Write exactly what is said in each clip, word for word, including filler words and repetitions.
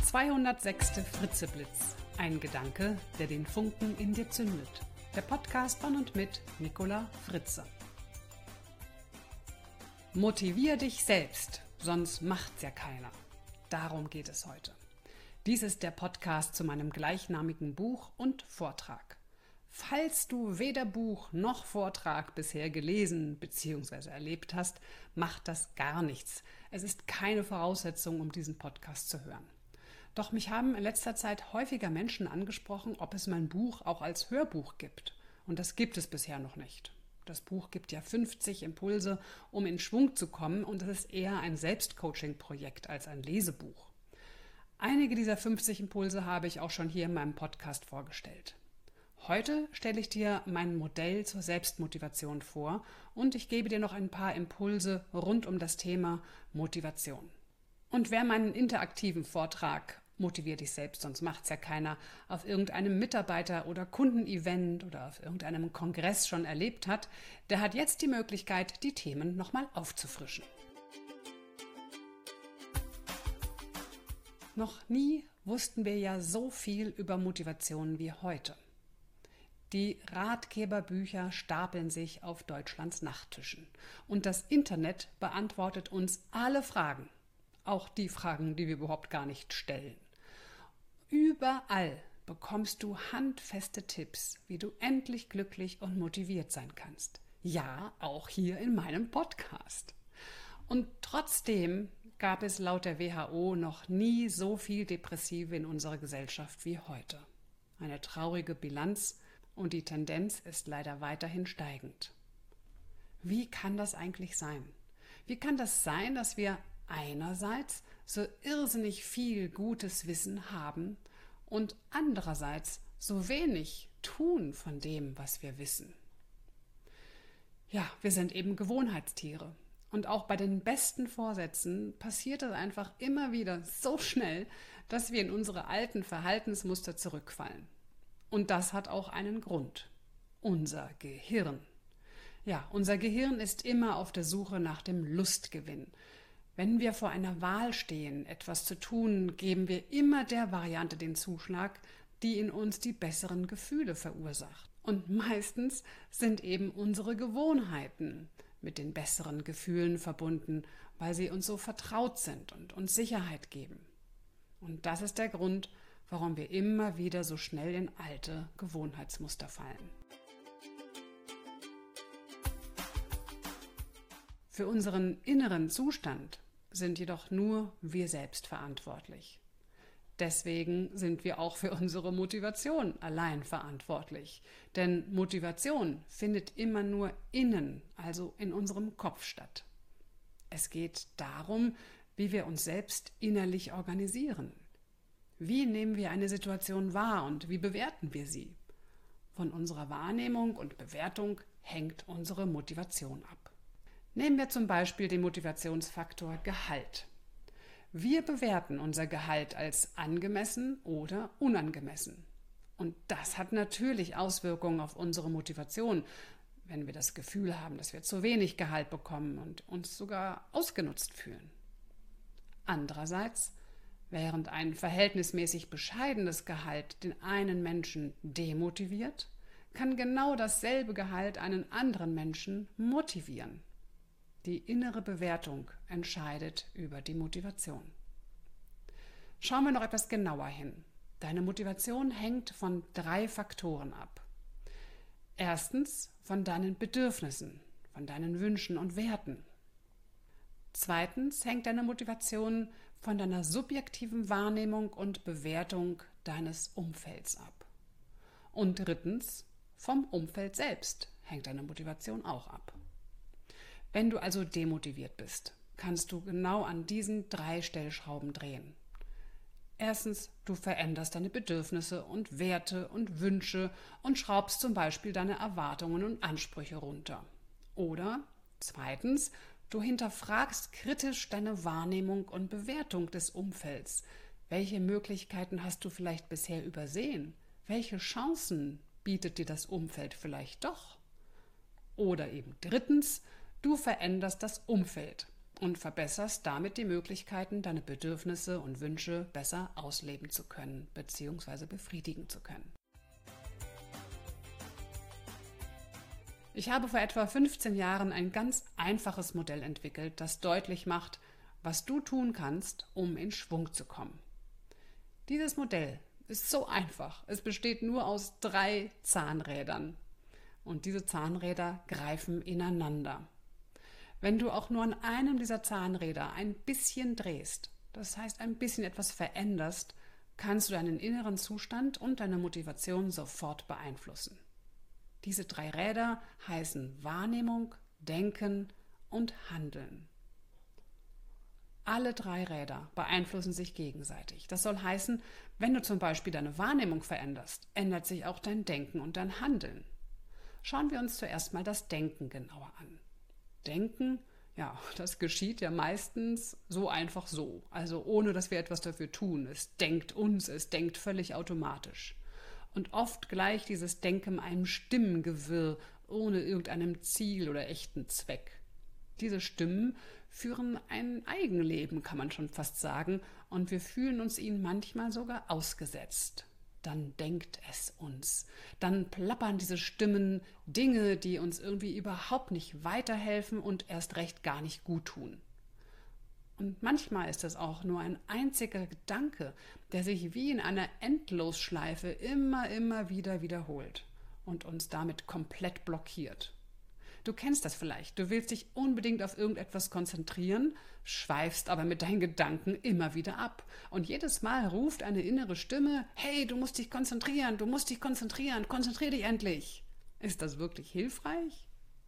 zweihundertsechster Fritzeblitz. Ein Gedanke, der den Funken in dir zündet. Der Podcast von und mit Nicola Fritze. Motivier dich selbst, sonst macht's ja keiner. Darum geht es heute. Dies ist der Podcast zu meinem gleichnamigen Buch und Vortrag. Falls du weder Buch noch Vortrag bisher gelesen bzw. erlebt hast, macht das gar nichts. Es ist keine Voraussetzung, um diesen Podcast zu hören. Doch mich haben in letzter Zeit häufiger Menschen angesprochen, ob es mein Buch auch als Hörbuch gibt. Und das gibt es bisher noch nicht. Das Buch gibt ja fünfzig Impulse, um in Schwung zu kommen, und es ist eher ein Selbstcoaching-Projekt als ein Lesebuch. Einige dieser fünfzig Impulse habe ich auch schon hier in meinem Podcast vorgestellt. Heute stelle ich dir mein Modell zur Selbstmotivation vor und ich gebe dir noch ein paar Impulse rund um das Thema Motivation. Und wer meinen interaktiven Vortrag Motivier dich selbst, sonst macht's ja keiner, auf irgendeinem Mitarbeiter- oder Kundenevent oder auf irgendeinem Kongress schon erlebt hat, der hat jetzt die Möglichkeit, die Themen nochmal aufzufrischen. Noch nie wussten wir ja so viel über Motivation wie heute. Die Ratgeberbücher stapeln sich auf Deutschlands Nachttischen. Und das Internet beantwortet uns alle Fragen. Auch die Fragen, die wir überhaupt gar nicht stellen. Überall bekommst du handfeste Tipps, wie du endlich glücklich und motiviert sein kannst. Ja, auch hier in meinem Podcast. Und trotzdem gab es laut der W H O noch nie so viel Depressive in unserer Gesellschaft wie heute. Eine traurige Bilanz. Und die Tendenz ist leider weiterhin steigend. Wie kann das eigentlich sein? Wie kann das sein, dass wir einerseits so irrsinnig viel gutes Wissen haben und andererseits so wenig tun von dem, was wir wissen? Ja, wir sind eben Gewohnheitstiere. Und auch bei den besten Vorsätzen passiert es einfach immer wieder so schnell, dass wir in unsere alten Verhaltensmuster zurückfallen. Und das hat auch einen Grund. Unser Gehirn. Ja, unser Gehirn ist immer auf der Suche nach dem Lustgewinn. Wenn wir vor einer Wahl stehen, etwas zu tun, geben wir immer der Variante den Zuschlag, die in uns die besseren Gefühle verursacht. Und meistens sind eben unsere Gewohnheiten mit den besseren Gefühlen verbunden, weil sie uns so vertraut sind und uns Sicherheit geben. Und das ist der Grund, warum wir immer wieder so schnell in alte Gewohnheitsmuster fallen. Für unseren inneren Zustand sind jedoch nur wir selbst verantwortlich. Deswegen sind wir auch für unsere Motivation allein verantwortlich. Denn Motivation findet immer nur innen, also in unserem Kopf statt. Es geht darum, wie wir uns selbst innerlich organisieren. Wie nehmen wir eine Situation wahr und wie bewerten wir sie? Von unserer Wahrnehmung und Bewertung hängt unsere Motivation ab. Nehmen wir zum Beispiel den Motivationsfaktor Gehalt. Wir bewerten unser Gehalt als angemessen oder unangemessen. Und das hat natürlich Auswirkungen auf unsere Motivation, wenn wir das Gefühl haben, dass wir zu wenig Gehalt bekommen und uns sogar ausgenutzt fühlen. Andererseits, während ein verhältnismäßig bescheidenes Gehalt den einen Menschen demotiviert, kann genau dasselbe Gehalt einen anderen Menschen motivieren. Die innere Bewertung entscheidet über die Motivation. Schauen wir noch etwas genauer hin. Deine Motivation hängt von drei Faktoren ab. Erstens von deinen Bedürfnissen, von deinen Wünschen und Werten. Zweitens hängt deine Motivation von deiner subjektiven Wahrnehmung und Bewertung deines Umfelds ab. Und drittens, vom Umfeld selbst hängt deine Motivation auch ab. Wenn du also demotiviert bist, kannst du genau an diesen drei Stellschrauben drehen. Erstens, du veränderst deine Bedürfnisse und Werte und Wünsche und schraubst zum Beispiel deine Erwartungen und Ansprüche runter. Oder zweitens, du hinterfragst kritisch deine Wahrnehmung und Bewertung des Umfelds. Welche Möglichkeiten hast du vielleicht bisher übersehen? Welche Chancen bietet dir das Umfeld vielleicht doch? Oder eben drittens, du veränderst das Umfeld und verbesserst damit die Möglichkeiten, deine Bedürfnisse und Wünsche besser ausleben zu können bzw. befriedigen zu können. Ich habe vor etwa fünfzehn Jahren ein ganz einfaches Modell entwickelt, das deutlich macht, was du tun kannst, um in Schwung zu kommen. Dieses Modell ist so einfach. Es besteht nur aus drei Zahnrädern. Und diese Zahnräder greifen ineinander. Wenn du auch nur an einem dieser Zahnräder ein bisschen drehst, das heißt ein bisschen etwas veränderst, kannst du deinen inneren Zustand und deine Motivation sofort beeinflussen. Diese drei Räder heißen Wahrnehmung, Denken und Handeln. Alle drei Räder beeinflussen sich gegenseitig. Das soll heißen, wenn du zum Beispiel deine Wahrnehmung veränderst, ändert sich auch dein Denken und dein Handeln. Schauen wir uns zuerst mal das Denken genauer an. Denken, ja, das geschieht ja meistens so einfach so, also ohne dass wir etwas dafür tun. Es denkt uns, es denkt völlig automatisch. Und oft gleicht dieses Denken einem Stimmengewirr ohne irgendeinem Ziel oder echten Zweck. Diese Stimmen führen ein Eigenleben, kann man schon fast sagen, und wir fühlen uns ihnen manchmal sogar ausgesetzt. Dann denkt es uns. Dann plappern diese Stimmen Dinge, die uns irgendwie überhaupt nicht weiterhelfen und erst recht gar nicht gut tun. Und manchmal ist es auch nur ein einziger Gedanke, der sich wie in einer Endlosschleife immer, immer wieder wiederholt und uns damit komplett blockiert. Du kennst das vielleicht. Du willst dich unbedingt auf irgendetwas konzentrieren, schweifst aber mit deinen Gedanken immer wieder ab. Und jedes Mal ruft eine innere Stimme, hey, du musst dich konzentrieren, du musst dich konzentrieren, konzentrier dich endlich. Ist das wirklich hilfreich?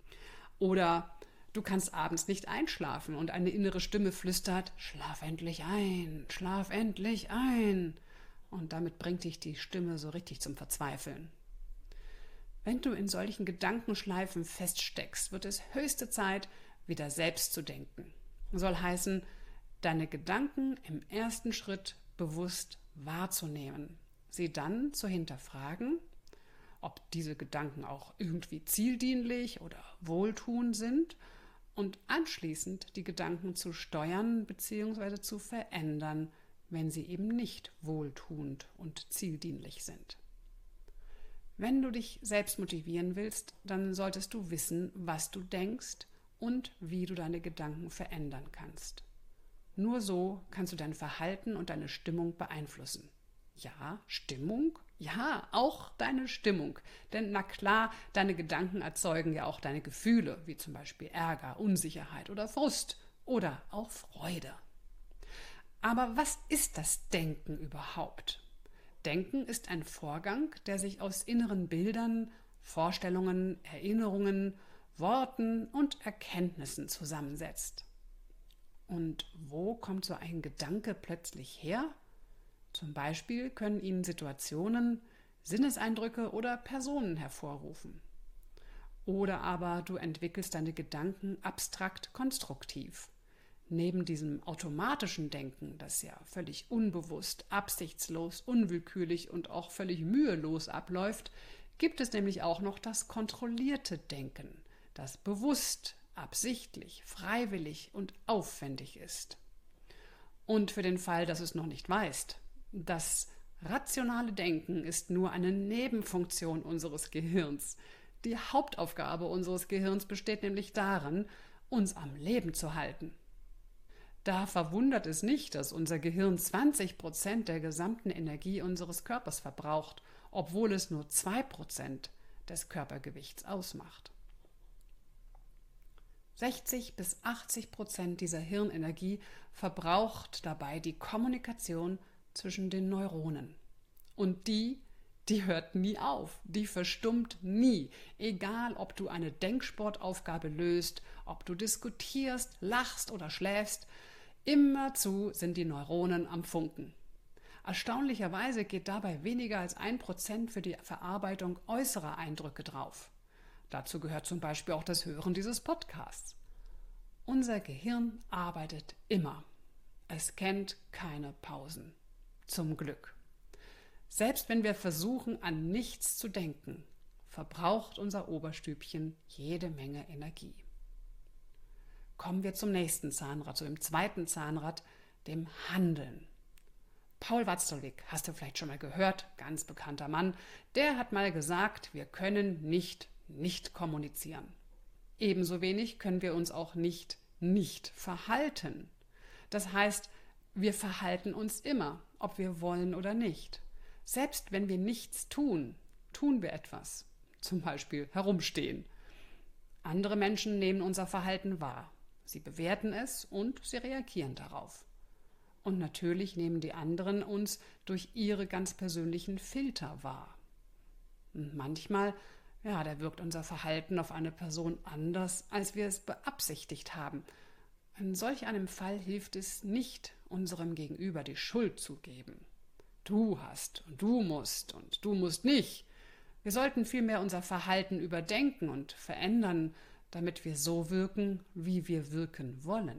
Oder du kannst abends nicht einschlafen und eine innere Stimme flüstert, schlaf endlich ein, schlaf endlich ein. Und damit bringt dich die Stimme so richtig zum Verzweifeln. Wenn du in solchen Gedankenschleifen feststeckst, wird es höchste Zeit, wieder selbst zu denken. Soll heißen, deine Gedanken im ersten Schritt bewusst wahrzunehmen, sie dann zu hinterfragen, ob diese Gedanken auch irgendwie zieldienlich oder wohltuend sind und anschließend die Gedanken zu steuern bzw. zu verändern, wenn sie eben nicht wohltuend und zieldienlich sind. Wenn du dich selbst motivieren willst, dann solltest du wissen, was du denkst und wie du deine Gedanken verändern kannst. Nur so kannst du dein Verhalten und deine Stimmung beeinflussen. Ja, Stimmung? Ja, auch deine Stimmung. Denn na klar, deine Gedanken erzeugen ja auch deine Gefühle, wie zum Beispiel Ärger, Unsicherheit oder Frust oder auch Freude. Aber was ist das Denken überhaupt? Denken ist ein Vorgang, der sich aus inneren Bildern, Vorstellungen, Erinnerungen, Worten und Erkenntnissen zusammensetzt. Und wo kommt so ein Gedanke plötzlich her? Zum Beispiel können ihn Situationen, Sinneseindrücke oder Personen hervorrufen. Oder aber du entwickelst deine Gedanken abstrakt konstruktiv. Neben diesem automatischen Denken, das ja völlig unbewusst, absichtslos, unwillkürlich und auch völlig mühelos abläuft, gibt es nämlich auch noch das kontrollierte Denken, das bewusst, absichtlich, freiwillig und aufwendig ist. Und für den Fall, dass du es noch nicht weißt, das rationale Denken ist nur eine Nebenfunktion unseres Gehirns. Die Hauptaufgabe unseres Gehirns besteht nämlich darin, uns am Leben zu halten. Da verwundert es nicht, dass unser Gehirn zwanzig Prozent der gesamten Energie unseres Körpers verbraucht, obwohl es nur zwei Prozent des Körpergewichts ausmacht. sechzig bis achtzig Prozent dieser Hirnenergie verbraucht dabei die Kommunikation zwischen den Neuronen. Und die, die hört nie auf, die verstummt nie, egal ob du eine Denksportaufgabe löst, ob du diskutierst, lachst oder schläfst. Immerzu sind die Neuronen am Funken. Erstaunlicherweise geht dabei weniger als ein Prozent für die Verarbeitung äußerer Eindrücke drauf. Dazu gehört zum Beispiel auch das Hören dieses Podcasts. Unser Gehirn arbeitet immer. Es kennt keine Pausen. Zum Glück. Selbst wenn wir versuchen, an nichts zu denken, verbraucht unser Oberstübchen jede Menge Energie. kommen wir zum nächsten Zahnrad, zu dem zweiten Zahnrad, dem Handeln. Paul Watzlawick, hast du vielleicht schon mal gehört, ganz bekannter Mann, der hat mal gesagt, wir können nicht nicht kommunizieren. Ebenso wenig können wir uns auch nicht nicht verhalten. Das heißt, wir verhalten uns immer, ob wir wollen oder nicht. Selbst wenn wir nichts tun, tun wir etwas. Zum Beispiel herumstehen. Andere Menschen nehmen unser Verhalten wahr. Sie bewerten es und sie reagieren darauf. Und natürlich nehmen die anderen uns durch ihre ganz persönlichen Filter wahr. Und manchmal, ja, da wirkt unser Verhalten auf eine Person anders, als wir es beabsichtigt haben. In solch einem Fall hilft es nicht, unserem Gegenüber die Schuld zu geben. Du hast und du musst und du musst nicht. Wir sollten vielmehr unser Verhalten überdenken und verändern, damit wir so wirken, wie wir wirken wollen.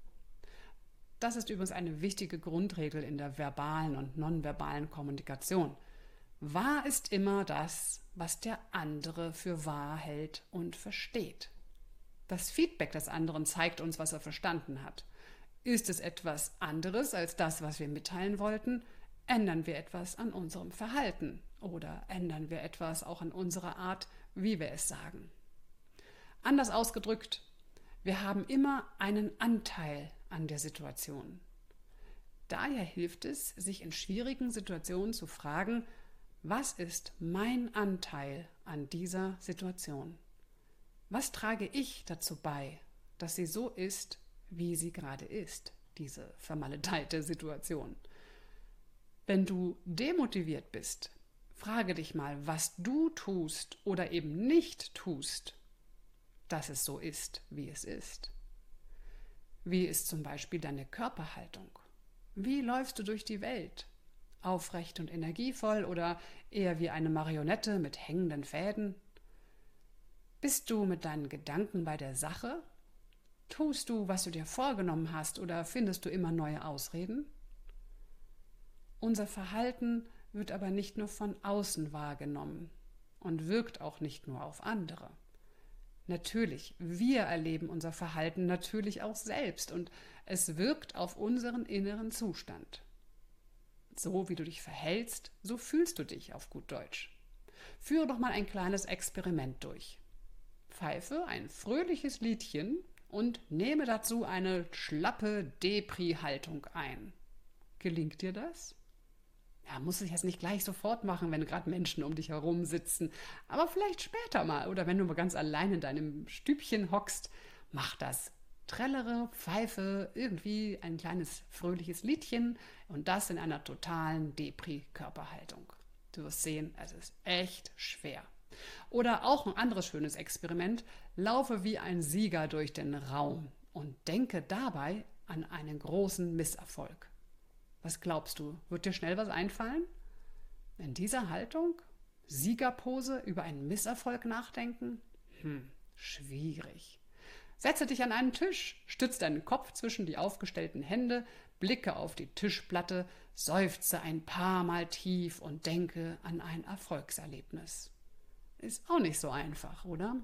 Das ist übrigens eine wichtige Grundregel in der verbalen und nonverbalen Kommunikation. Wahr ist immer das, was der andere für wahr hält und versteht. Das Feedback des anderen zeigt uns, was er verstanden hat. Ist es etwas anderes als das, was wir mitteilen wollten, ändern wir etwas an unserem Verhalten oder ändern wir etwas auch an unserer Art, wie wir es sagen. Anders ausgedrückt, wir haben immer einen Anteil an der Situation. Daher hilft es, sich in schwierigen Situationen zu fragen, was ist mein Anteil an dieser Situation? Was trage ich dazu bei, dass sie so ist, wie sie gerade ist, diese vermaledeite Situation? Wenn du demotiviert bist, frage dich mal, was du tust oder eben nicht tust, dass es so ist, wie es ist. Wie ist zum Beispiel deine Körperhaltung? Wie läufst du durch die Welt? Aufrecht und energievoll oder eher wie eine Marionette mit hängenden Fäden? Bist du mit deinen Gedanken bei der Sache? Tust du, was du dir vorgenommen hast, oder findest du immer neue Ausreden? Unser Verhalten wird aber nicht nur von außen wahrgenommen und wirkt auch nicht nur auf andere. Natürlich, wir erleben unser Verhalten natürlich auch selbst und es wirkt auf unseren inneren Zustand. So wie du dich verhältst, so fühlst du dich auf gut Deutsch. Führe doch mal ein kleines Experiment durch. Pfeife ein fröhliches Liedchen und nehme dazu eine schlappe Depri-Haltung ein. Gelingt dir das? Ja, musst du jetzt nicht gleich sofort machen, wenn gerade Menschen um dich herum sitzen. Aber vielleicht später mal. Oder wenn du mal ganz allein in deinem Stübchen hockst, mach das. Trällere, pfeife, irgendwie ein kleines fröhliches Liedchen und das in einer totalen Depri-Körperhaltung. Du wirst sehen, es ist echt schwer. Oder auch ein anderes schönes Experiment. Laufe wie ein Sieger durch den Raum und denke dabei an einen großen Misserfolg. Was glaubst du, wird dir schnell was einfallen? In dieser Haltung, Siegerpose, über einen Misserfolg nachdenken? Hm, schwierig. Setze dich an einen Tisch, stütze deinen Kopf zwischen die aufgestellten Hände, blicke auf die Tischplatte, seufze ein paar Mal tief und denke an ein Erfolgserlebnis. Ist auch nicht so einfach, oder?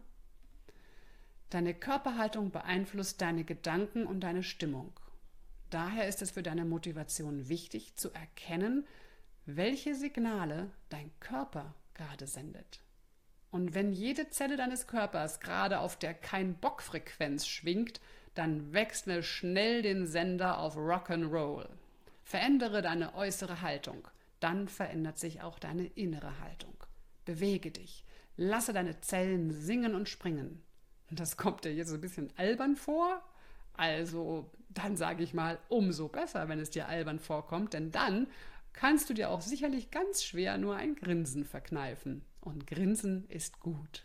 Deine Körperhaltung beeinflusst deine Gedanken und deine Stimmung. Daher ist es für deine Motivation wichtig, zu erkennen, welche Signale dein Körper gerade sendet. Und wenn jede Zelle deines Körpers gerade auf der Kein-Bock-Frequenz schwingt, dann wechsle schnell den Sender auf Rock'n'Roll. Verändere deine äußere Haltung, dann verändert sich auch deine innere Haltung. Bewege dich, lasse deine Zellen singen und springen. Das kommt dir jetzt ein bisschen albern vor? Also, dann sage ich mal, umso besser, wenn es dir albern vorkommt, denn dann kannst du dir auch sicherlich ganz schwer nur ein Grinsen verkneifen. Und Grinsen ist gut.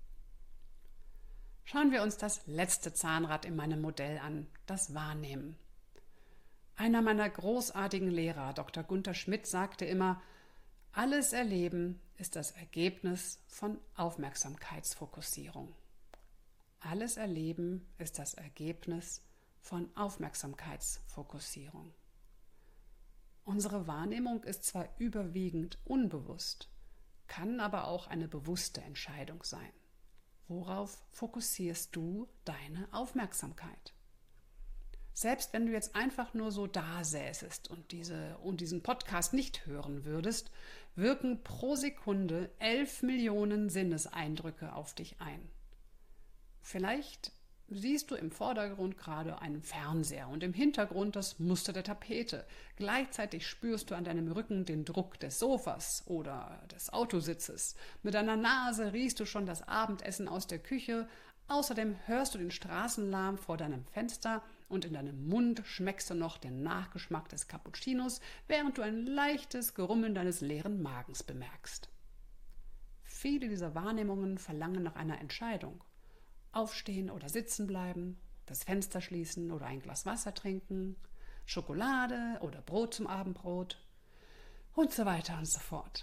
Schauen wir uns das letzte Zahnrad in meinem Modell an, das Wahrnehmen. Einer meiner großartigen Lehrer, Doktor Gunther Schmidt, sagte immer, alles Erleben ist das Ergebnis von Aufmerksamkeitsfokussierung. Alles Erleben ist das Ergebnis von Aufmerksamkeitsfokussierung. Unsere Wahrnehmung ist zwar überwiegend unbewusst, kann aber auch eine bewusste Entscheidung sein. Worauf fokussierst du deine Aufmerksamkeit? Selbst wenn du jetzt einfach nur so da säßest und, diese, und diesen Podcast nicht hören würdest, wirken pro Sekunde elf Millionen Sinneseindrücke auf dich ein. Vielleicht siehst du im Vordergrund gerade einen Fernseher und im Hintergrund das Muster der Tapete. Gleichzeitig spürst du an deinem Rücken den Druck des Sofas oder des Autositzes. Mit deiner Nase riechst du schon das Abendessen aus der Küche. Außerdem hörst du den Straßenlärm vor deinem Fenster und in deinem Mund schmeckst du noch den Nachgeschmack des Cappuccinos, während du ein leichtes Gerummeln deines leeren Magens bemerkst. Viele dieser Wahrnehmungen verlangen nach einer Entscheidung. Aufstehen oder sitzen bleiben, das Fenster schließen oder ein Glas Wasser trinken, Schokolade oder Brot zum Abendbrot und so weiter und so fort.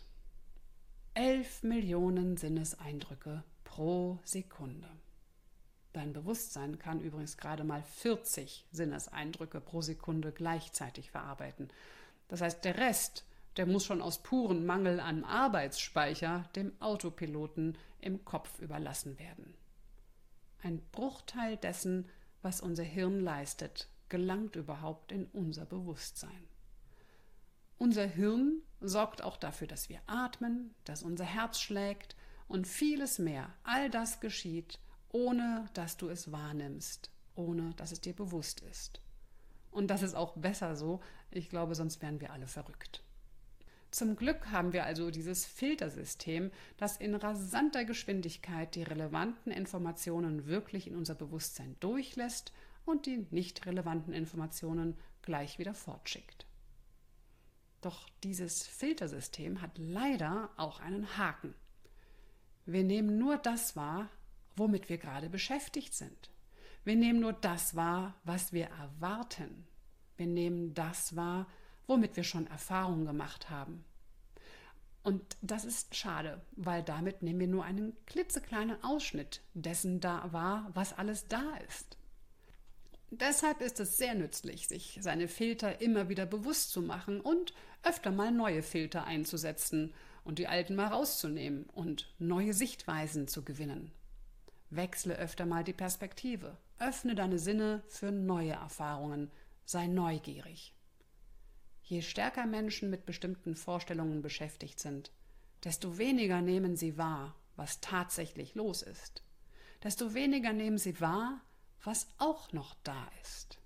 Elf Millionen Sinneseindrücke pro Sekunde. Dein Bewusstsein kann übrigens gerade mal vierzig Sinneseindrücke pro Sekunde gleichzeitig verarbeiten. Das heißt, der Rest, der muss schon aus purem Mangel an Arbeitsspeicher dem Autopiloten im Kopf überlassen werden. Ein Bruchteil dessen, was unser Hirn leistet, gelangt überhaupt in unser Bewusstsein. Unser Hirn sorgt auch dafür, dass wir atmen, dass unser Herz schlägt und vieles mehr. All das geschieht, ohne dass du es wahrnimmst, ohne dass es dir bewusst ist. Und das ist auch besser so. Ich glaube, sonst wären wir alle verrückt. Zum Glück haben wir also dieses Filtersystem, das in rasanter Geschwindigkeit die relevanten Informationen wirklich in unser Bewusstsein durchlässt und die nicht relevanten Informationen gleich wieder fortschickt. Doch dieses Filtersystem hat leider auch einen Haken. Wir nehmen nur das wahr, womit wir gerade beschäftigt sind. Wir nehmen nur das wahr, was wir erwarten. Wir nehmen das wahr, womit wir schon Erfahrungen gemacht haben. Und das ist schade, weil damit nehmen wir nur einen klitzekleinen Ausschnitt dessen da wahr, was alles da ist. Deshalb ist es sehr nützlich, sich seine Filter immer wieder bewusst zu machen und öfter mal neue Filter einzusetzen und die alten mal rauszunehmen und neue Sichtweisen zu gewinnen. Wechsle öfter mal die Perspektive, öffne deine Sinne für neue Erfahrungen, sei neugierig. Je stärker Menschen mit bestimmten Vorstellungen beschäftigt sind, desto weniger nehmen sie wahr, was tatsächlich los ist. Desto weniger nehmen sie wahr, was auch noch da ist.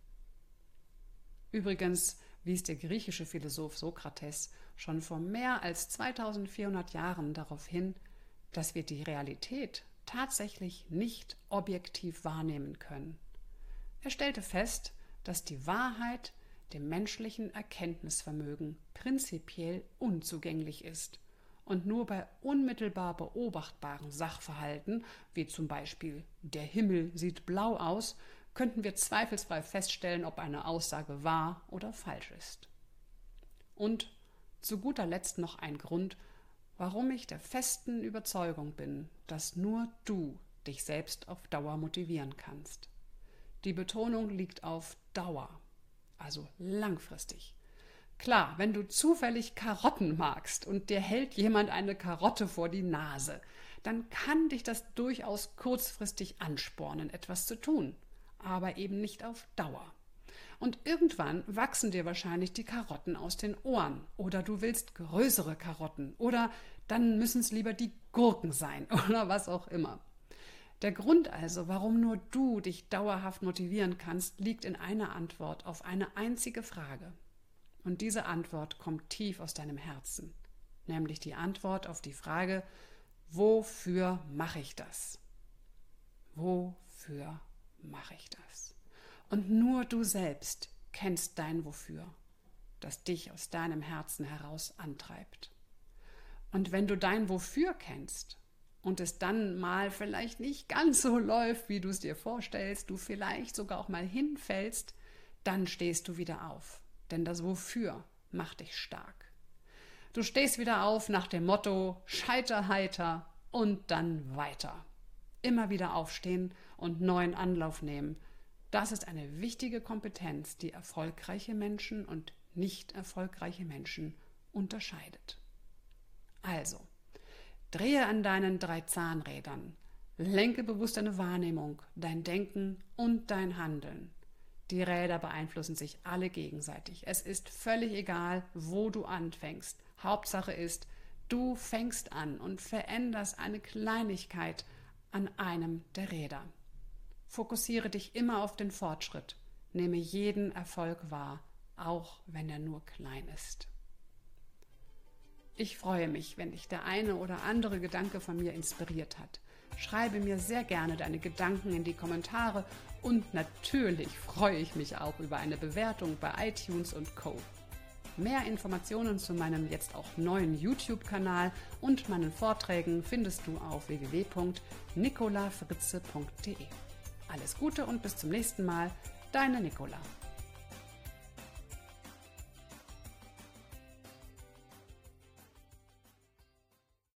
Übrigens wies der griechische Philosoph Sokrates schon vor mehr als zweitausendvierhundert Jahren darauf hin, dass wir die Realität tatsächlich nicht objektiv wahrnehmen können. Er stellte fest, dass die Wahrheit dem menschlichen Erkenntnisvermögen prinzipiell unzugänglich ist und nur bei unmittelbar beobachtbaren Sachverhalten, wie zum Beispiel der Himmel sieht blau aus, könnten wir zweifelsfrei feststellen, ob eine Aussage wahr oder falsch ist. Und zu guter Letzt noch ein Grund, warum ich der festen Überzeugung bin, dass nur du dich selbst auf Dauer motivieren kannst. Die Betonung liegt auf Dauer. Also langfristig. Klar, wenn du zufällig Karotten magst und dir hält jemand eine Karotte vor die Nase, dann kann dich das durchaus kurzfristig anspornen, etwas zu tun, aber eben nicht auf Dauer. Und irgendwann wachsen dir wahrscheinlich die Karotten aus den Ohren oder du willst größere Karotten oder dann müssen es lieber die Gurken sein oder was auch immer. Der Grund also, warum nur du dich dauerhaft motivieren kannst, liegt in einer Antwort auf eine einzige Frage. Und diese Antwort kommt tief aus deinem Herzen, nämlich die Antwort auf die Frage, wofür mache ich das? Wofür mache ich das? Und nur du selbst kennst dein Wofür, das dich aus deinem Herzen heraus antreibt. Und wenn du dein Wofür kennst, und es dann mal vielleicht nicht ganz so läuft, wie du es dir vorstellst, du vielleicht sogar auch mal hinfällst, dann stehst du wieder auf. Denn das Wofür macht dich stark. Du stehst wieder auf nach dem Motto, scheiter heiter und dann weiter. Immer wieder aufstehen und neuen Anlauf nehmen. Das ist eine wichtige Kompetenz, die erfolgreiche Menschen und nicht erfolgreiche Menschen unterscheidet. Also, drehe an deinen drei Zahnrädern, Lenke bewusst deine Wahrnehmung, dein Denken und dein Handeln. Die Räder beeinflussen sich alle gegenseitig. Es ist völlig egal, wo du anfängst. Hauptsache ist, du fängst an und veränderst eine Kleinigkeit an einem der Räder. Fokussiere dich immer auf den Fortschritt. Nehme jeden Erfolg wahr, auch wenn er nur klein ist. Ich freue mich, wenn dich der eine oder andere Gedanke von mir inspiriert hat. Schreibe mir sehr gerne deine Gedanken in die Kommentare und natürlich freue ich mich auch über eine Bewertung bei iTunes und Co. Mehr Informationen zu meinem jetzt auch neuen YouTube-Kanal und meinen Vorträgen findest du auf w w w punkt nicola fritze punkt de. Alles Gute und bis zum nächsten Mal, deine Nicola.